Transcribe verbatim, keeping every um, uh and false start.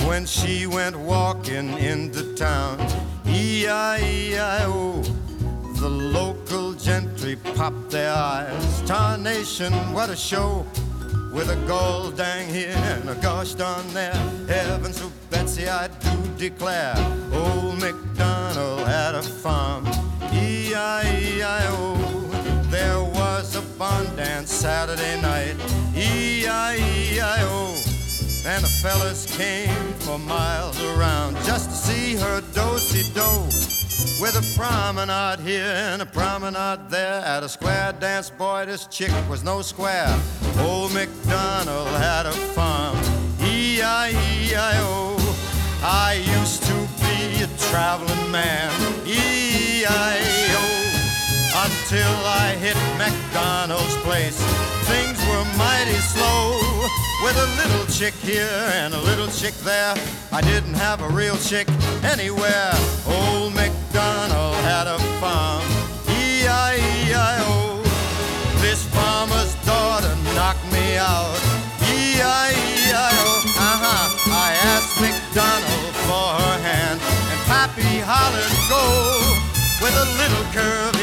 when she went walking into town. E I E I O, the local gentry popped their eyes. Tarnation, what a show, with a gold dang here and a gosh darn there. Heavens to Betsy, I do declare, old MacDonald had a farm. E I E I O, there was a barn dance Saturday night. E I E I O, and the fellas came for miles around just to see her do-si-do, with a promenade here and a promenade there. At a square dance, boy, this chick was no square. Old MacDonald had a farm. E I E I O, I used to be a traveling man. E I E O, until I hit MacDonald's place. Things were mighty slow, with a little chick here and a little chick there. I didn't have a real chick anywhere. Old MacDonald had a farm. E I E I O, this farmer's daughter knocked me out. E I E I O, uh-huh, I asked MacDonald for her hand, and Pappy hollered go, with a little curve